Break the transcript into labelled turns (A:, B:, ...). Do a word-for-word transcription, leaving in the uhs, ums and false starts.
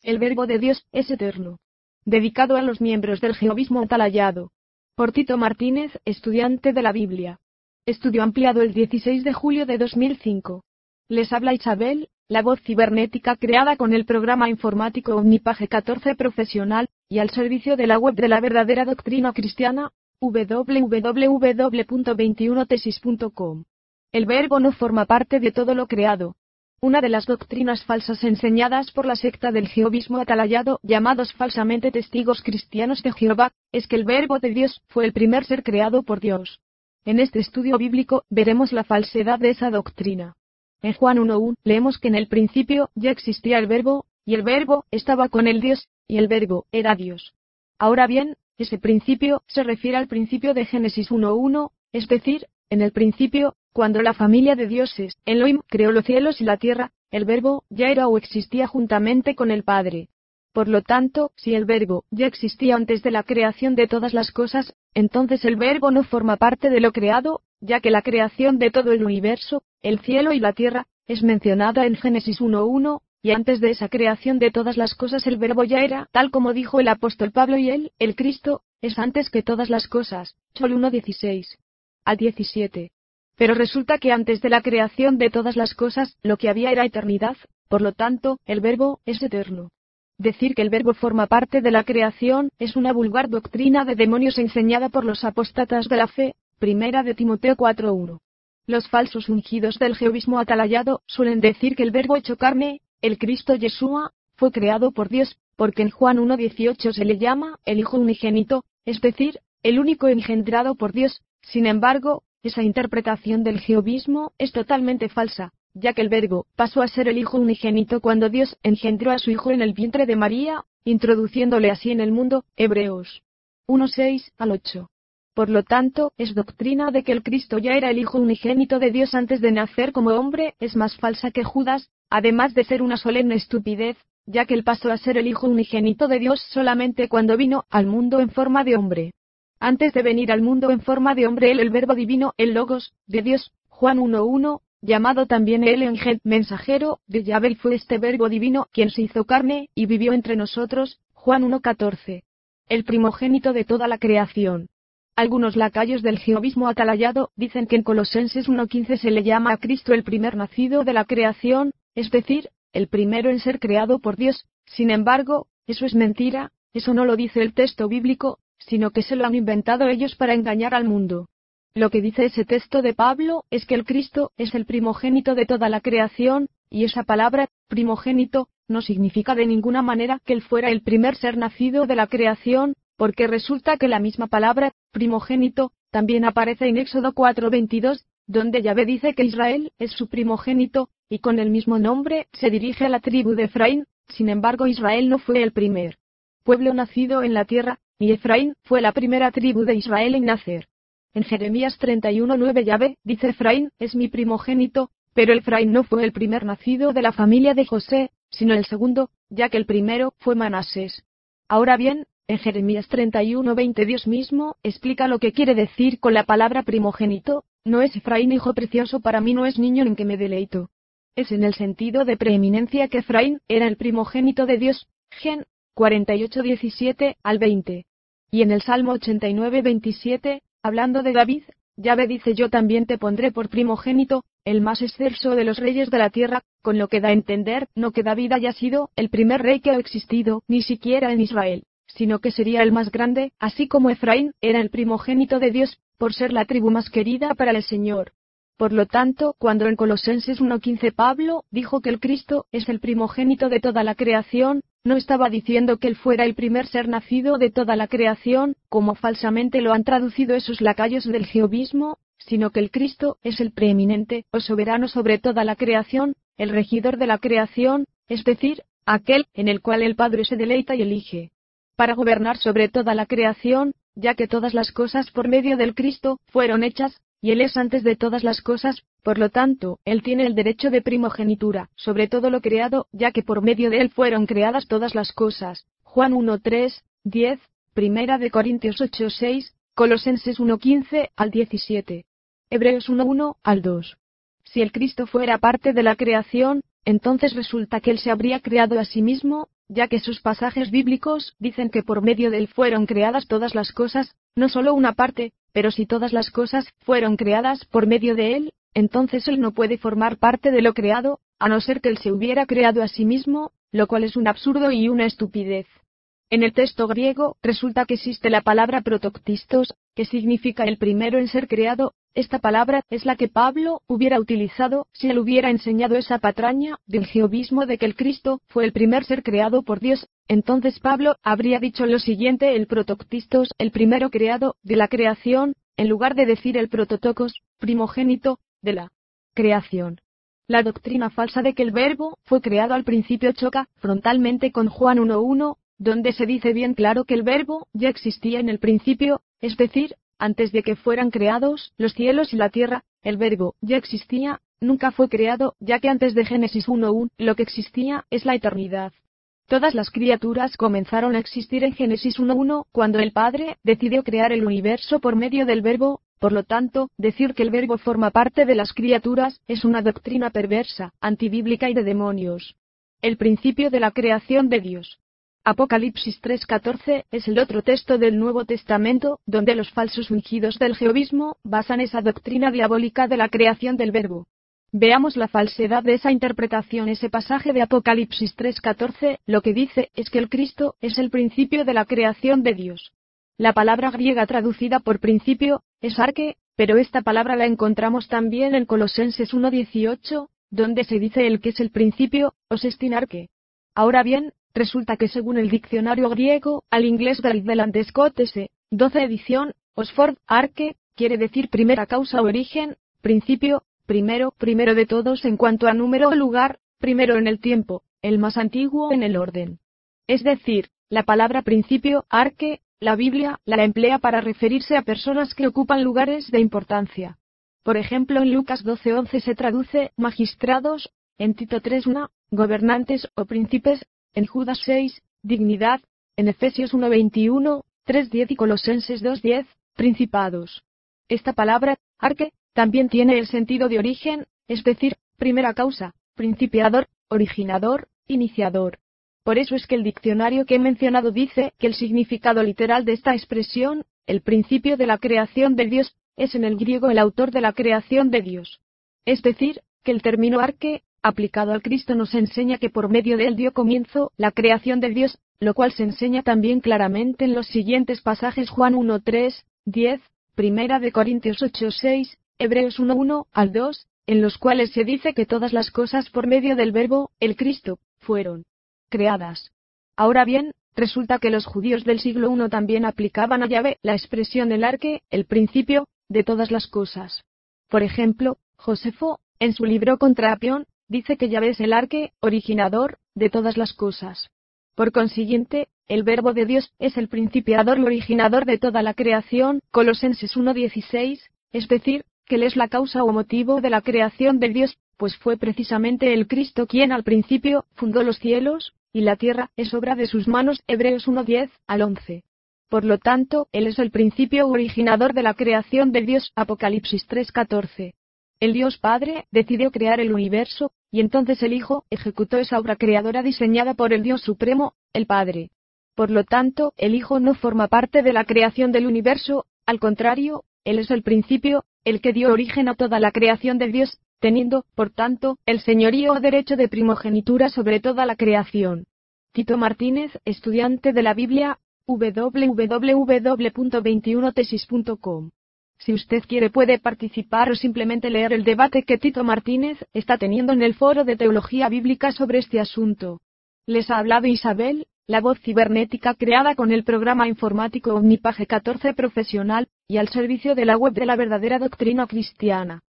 A: el Verbo de Dios es eterno. Dedicado a los miembros del Jehovismo Atalayado. Por Tito Martínez, estudiante de la Biblia. Estudio ampliado el dieciséis de julio de dos mil cinco. Les habla Isabel, la voz cibernética creada con el programa informático Omnipage catorce profesional, y al servicio de la web de la verdadera doctrina cristiana, doble u doble u doble u punto veintiuno tesis punto com. El Verbo no forma parte de todo lo creado. Una de las doctrinas falsas enseñadas por la secta del Jehovismo Atalayado, llamados falsamente testigos cristianos de Jehová, es que el Verbo de Dios fue el primer ser creado por Dios. En este estudio bíblico veremos la falsedad de esa doctrina. En Juan uno uno leemos que en el principio ya existía el Verbo, y el Verbo estaba con el Dios, y el Verbo era Dios. Ahora bien, ese principio se refiere al principio de Génesis uno uno, es decir, en el principio, cuando la familia de dioses, Elohim, creó los cielos y la tierra, el Verbo ya era o existía juntamente con el Padre. Por lo tanto, si el Verbo ya existía antes de la creación de todas las cosas, entonces el Verbo no forma parte de lo creado, ya que la creación de todo el universo, el cielo y la tierra, es mencionada en Génesis uno uno, y antes de esa creación de todas las cosas el Verbo ya era, tal como dijo el apóstol Pablo, y él, el Cristo, es antes que todas las cosas. Sol uno dieciséis al diecisiete. Pero resulta que antes de la creación de todas las cosas, lo que había era eternidad, por lo tanto, el Verbo es eterno. Decir que el Verbo forma parte de la creación es una vulgar doctrina de demonios enseñada por los apóstatas de la fe, primera de Timoteo cuatro uno. Los falsos ungidos del Jehovismo Atalayado suelen decir que el Verbo hecho carne, el Cristo Yeshua, fue creado por Dios, porque en Juan uno dieciocho se le llama el Hijo unigénito, es decir, el único engendrado por Dios. Sin embargo, esa interpretación del Jehovismo es totalmente falsa, ya que el Verbo pasó a ser el Hijo unigénito cuando Dios engendró a su Hijo en el vientre de María, introduciéndole así en el mundo. Hebreos uno seis al ocho. Por lo tanto, es doctrina de que el Cristo ya era el Hijo unigénito de Dios antes de nacer como hombre, es más falsa que Judas, además de ser una solemne estupidez, ya que él pasó a ser el Hijo unigénito de Dios solamente cuando vino al mundo en forma de hombre. Antes de venir al mundo en forma de hombre, él, el Verbo divino, el Logos, de Dios, Juan uno uno, llamado también el Ángel mensajero de Yahvé, fue este Verbo divino quien se hizo carne y vivió entre nosotros, Juan uno catorce. El primogénito de toda la creación. Algunos lacayos del Jehovismo Atalayado dicen que en Colosenses uno quince se le llama a Cristo el primer nacido de la creación, es decir, el primero en ser creado por Dios. Sin embargo, eso es mentira, eso no lo dice el texto bíblico, sino que se lo han inventado ellos para engañar al mundo. Lo que dice ese texto de Pablo es que el Cristo es el primogénito de toda la creación, y esa palabra, primogénito, no significa de ninguna manera que él fuera el primer ser nacido de la creación, porque resulta que la misma palabra, primogénito, también aparece en Éxodo cuatro veintidós, donde Yahvé dice que Israel es su primogénito, y con el mismo nombre se dirige a la tribu de Efraín. Sin embargo, Israel no fue el primer pueblo nacido en la tierra, y Efraín fue la primera tribu de Israel en nacer. En Jeremías treinta y uno nueve Yahvé dice: Efraín es mi primogénito, pero Efraín no fue el primer nacido de la familia de José, sino el segundo, ya que el primero fue Manasés. Ahora bien, en Jeremías treinta y uno veinte Dios mismo explica lo que quiere decir con la palabra primogénito: no es Efraín hijo precioso para mí, no es niño en que me deleito. Es en el sentido de preeminencia que Efraín era el primogénito de Dios. Gen cuarenta y ocho diecisiete al veinte. Y en el Salmo ochenta y nueve veintisiete, hablando de David, Yahvé dice: yo también te pondré por primogénito, el más excelso de los reyes de la tierra, con lo que da a entender no que David haya sido el primer rey que ha existido, ni siquiera en Israel, sino que sería el más grande, así como Efraín era el primogénito de Dios, por ser la tribu más querida para el Señor. Por lo tanto, cuando en Colosenses uno quince Pablo dijo que el Cristo es el primogénito de toda la creación, no estaba diciendo que él fuera el primer ser nacido de toda la creación, como falsamente lo han traducido esos lacayos del Jehovismo, sino que el Cristo es el preeminente o soberano sobre toda la creación, el regidor de la creación, es decir, aquel en el cual el Padre se deleita y elige para gobernar sobre toda la creación, ya que todas las cosas por medio del Cristo fueron hechas, y Él es antes de todas las cosas, por lo tanto, Él tiene el derecho de primogenitura sobre todo lo creado, ya que por medio de Él fueron creadas todas las cosas. Juan uno tres, diez, Primera de Corintios ocho seis, Colosenses uno quince al diecisiete, Hebreos uno uno al dos. Si el Cristo fuera parte de la creación, entonces resulta que él se habría creado a sí mismo, ya que sus pasajes bíblicos dicen que por medio de él fueron creadas todas las cosas, no solo una parte, pero si todas las cosas fueron creadas por medio de él, entonces él no puede formar parte de lo creado, a no ser que él se hubiera creado a sí mismo, lo cual es un absurdo y una estupidez. En el texto griego, resulta que existe la palabra protoctistos, que significa el primero en ser creado. Esta palabra es la que Pablo hubiera utilizado si él hubiera enseñado esa patraña del jehovismo de que el Cristo fue el primer ser creado por Dios. Entonces Pablo habría dicho lo siguiente: el protoctistos, el primero creado de la creación, en lugar de decir el prototocos, primogénito de la creación. La doctrina falsa de que el verbo fue creado al principio choca frontalmente con Juan uno uno, donde se dice bien claro que el verbo ya existía en el principio, es decir, antes de que fueran creados los cielos y la tierra, el verbo ya existía, nunca fue creado, ya que antes de Génesis uno uno, lo que existía es la eternidad. Todas las criaturas comenzaron a existir en Génesis uno uno, cuando el Padre decidió crear el universo por medio del verbo. Por lo tanto, decir que el verbo forma parte de las criaturas es una doctrina perversa, antibíblica y de demonios. El principio de la creación de Dios. Apocalipsis tres catorce es el otro texto del Nuevo Testamento, donde los falsos ungidos del jehovismo basan esa doctrina diabólica de la creación del verbo. Veamos la falsedad de esa interpretación. Ese pasaje de Apocalipsis tres catorce lo que dice es que el Cristo es el principio de la creación de Dios. La palabra griega traducida por principio es arque, pero esta palabra la encontramos también en Colosenses uno dieciocho, donde se dice el que es el principio, os estinarque. Ahora bien, resulta que según el diccionario griego, al inglés Great Scott S. doce edición, Oxford, arque, quiere decir primera causa o origen, principio, primero, primero de todos en cuanto a número o lugar, primero en el tiempo, el más antiguo en el orden. Es decir, la palabra principio, arque, la Biblia la emplea para referirse a personas que ocupan lugares de importancia. Por ejemplo, en Lucas doce once se traduce magistrados, en Tito tres uno, gobernantes o príncipes, en Judas seis, dignidad, en Efesios uno veintiuno, tres diez y Colosenses dos diez, principados. Esta palabra, arque, también tiene el sentido de origen, es decir, primera causa, principiador, originador, iniciador. Por eso es que el diccionario que he mencionado dice que el significado literal de esta expresión, el principio de la creación de Dios, es en el griego el autor de la creación de Dios. Es decir, que el término arque, aplicado al Cristo, nos enseña que por medio de él dio comienzo la creación de Dios, lo cual se enseña también claramente en los siguientes pasajes: Juan uno tres, diez, Primera de Corintios ocho seis, Hebreos uno uno al dos, en los cuales se dice que todas las cosas por medio del verbo, el Cristo, fueron creadas. Ahora bien, resulta que los judíos del siglo primero también aplicaban a Yahvé la expresión el arque, el principio, de todas las cosas. Por ejemplo, Josefo, en su libro Contra Apión, dice que Yahvé es el arque, originador, de todas las cosas. Por consiguiente, el verbo de Dios es el principiador y originador de toda la creación, Colosenses uno dieciséis, es decir, que él es la causa o motivo de la creación de Dios, pues fue precisamente el Cristo quien al principio fundó los cielos, y la tierra es obra de sus manos, Hebreos uno diez al once. Por lo tanto, él es el principio o originador de la creación de Dios, Apocalipsis tres catorce. El Dios Padre decidió crear el universo, y entonces el Hijo ejecutó esa obra creadora diseñada por el Dios Supremo, el Padre. Por lo tanto, el Hijo no forma parte de la creación del universo, al contrario, él es el principio, el que dio origen a toda la creación de Dios, teniendo, por tanto, el señorío o derecho de primogenitura sobre toda la creación. Tito Martínez, estudiante de la Biblia, w w w punto veintiuno tesis punto com. Si usted quiere puede participar o simplemente leer el debate que Tito Martínez está teniendo en el foro de teología bíblica sobre este asunto. Les ha hablado Isabel, la voz cibernética creada con el programa informático Omnipage catorce profesional, y al servicio de la web de la verdadera doctrina cristiana.